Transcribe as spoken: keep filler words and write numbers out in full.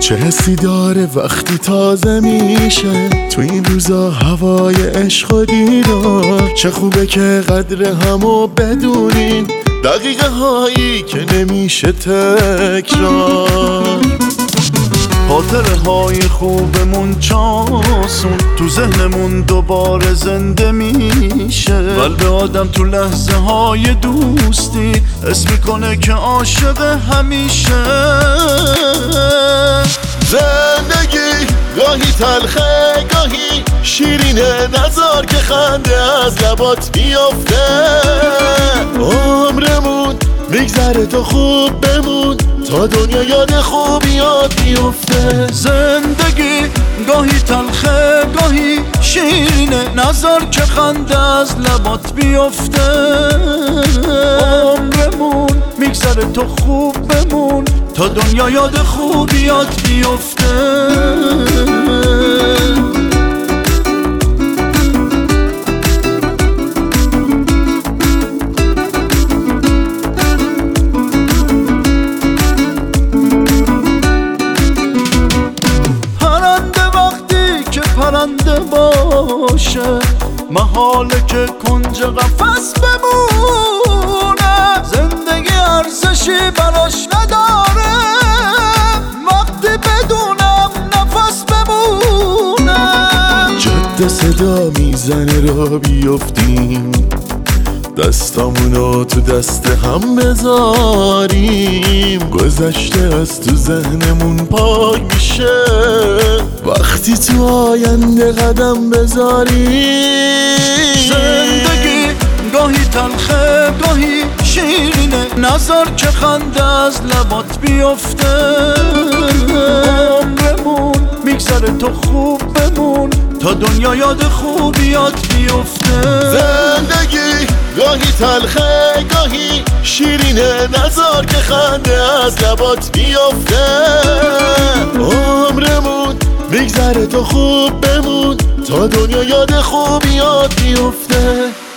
چه حسی داره وقتی تازه میشه تو این روزا هوای عشق و دیدار. چه خوبه که قدر همو بدونین، دقیقه هایی که نمیشه تکرار. خاطره های خوبمون چاسون تو ذهنمون دوباره زنده میشه. قلب آدم تو لحظه های دوستی حس میکنه که عاشق همیشه. زندگی گاهی تلخه گاهی شیرینه، نذار که خنده از لبات بیفته. عمرمون میگذره تو خوب بمون تا دنیا یاد خوبیات بیفته. زندگی گاهی تلخه گاهی شیرینه، نذار که خنده از لبات بیفته. عمرمون میگذره تو خوب بمون تا دنیا یاد خوبیات بیفته. پرنده باشه محاله که کنج قفس بمونه. زندگی ارزشی براش نداره وقتی بدونم نفس بمونه. جاده صدا میزنه را بیفتیم، دستامونو تو دست هم بذاریم. گذشته از تو ذهنمون پاک میشه وقتی تو آینده قدم بذاریم. زندگی گاهی تلخه گاهی شیرینه، نذار که خنده از لبات بیفته. عمرمون میگذره تو خوب بمون تا دنیا یاد خوبیات بیفته. زندگی گاهی تلخه گاهی شیرینه، نذار که خنده از لبات بیفته. عمرمون میگذره تو خوب بمون تا دنیا یاد خوبیات بیفته.